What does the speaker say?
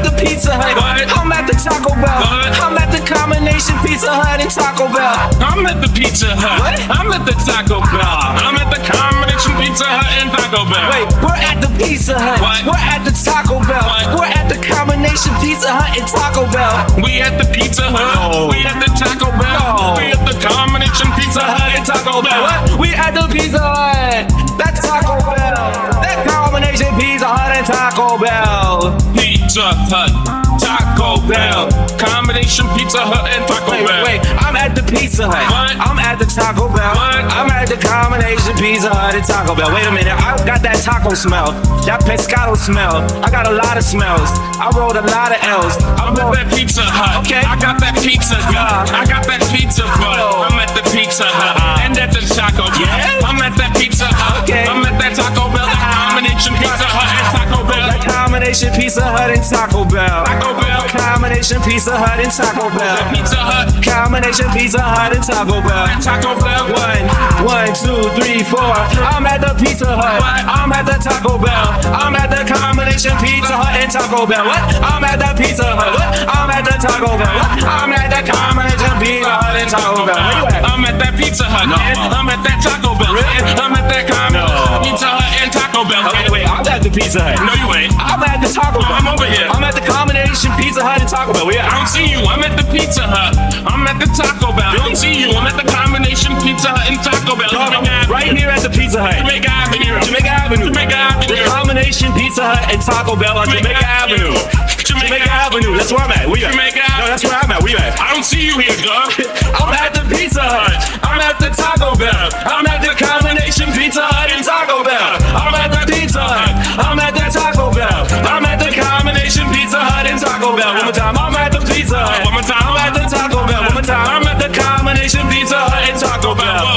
at the Pizza Hut. What? I'm at the Taco Bell. What? I'm at the combination Pizza Hut and Taco Bell. I'm at the Pizza Hut. What? I'm at the Taco Bell. I'm at the combination Pizza Hut and Taco Bell. Wait, we're at the Pizza Hut. What? We're at the Taco Bell. What? We're at the combination Pizza Hut and Taco Bell. We at the Pizza Hut. No. We at the Taco Bell. No. We at the combination Pizza Hut and Taco Bell. What? We at the Pizza Hut. That's Taco Bell. That combination Pizza Hut and Taco Bell. Pizza Hut, Taco Bell, combination Pizza Hut and Taco Bell. Wait, I'm at the Pizza Hut. What? I'm at the Taco Bell. What? I'm at the combination Pizza Hut and Taco Bell. Wait a minute, I got that taco smell, that pescado smell. I got a lot of smells. I rolled a lot of L's. I'm at that Pizza Hut. Okay. I got that pizza gut. I got that pizza butt. Oh. I'm at the Pizza Hut and at the Taco Bell. Yeah? I'm at that Pizza Hut. Okay. I'm at that Taco Bell. The combination Pizza Hut and Taco Bell. That combination Pizza Hut and Taco Bell. Taco Bell. Combination Pizza Hut and Taco Bell. Pizza Hut Combination Pizza Hut and Taco Bell. and Taco Bell. One, two, three, four. I'm at the Pizza Hut. What? I'm at the Taco Bell. I'm at the combination Pizza Hut and Taco Bell. What? I'm at the Pizza Hut. What? I'm at the Taco Bell. What? I'm at the combination Pizza Hut and Taco Bell. Where you at? I'm at that Pizza Hut. No. I'm at that Taco Bell. I'm at that combination Pizza Hut and Taco Bell. Okay, wait. I'm at the Pizza Hut. No, you ain't. I'm at the Taco Bell. I'm over here. I'm at the combination Pizza Hut and Taco Bell. Where you I at? don't see you. I'm at the Pizza Hut. I'm at the Taco Bell. I don't see you. I'm at the combination Pizza Hut and Taco Bell. I'm right here at the Pizza Hut. Jamaica Avenue. Jamaica Avenue. Jamaica The Avenue. combination Pizza Hut and Taco Bell on Jamaica Avenue. Jamaica Avenue. That's where I'm at. Where you at? Jamaica No, that's where I'm at. Where you at? I don't see you here, dog. I'm at the Pizza Hut. I'm at the Taco Bell. I'm at the combination Pizza Hut and Taco Bell. I'm at the Pizza Hut. I'm at the Taco Bell. I'm at the combination Pizza Hut and Taco Bell. One more time. I'm at the Pizza Hut. One more time. I'm at the Taco Bell. One more time. I'm at the combination Pizza Hut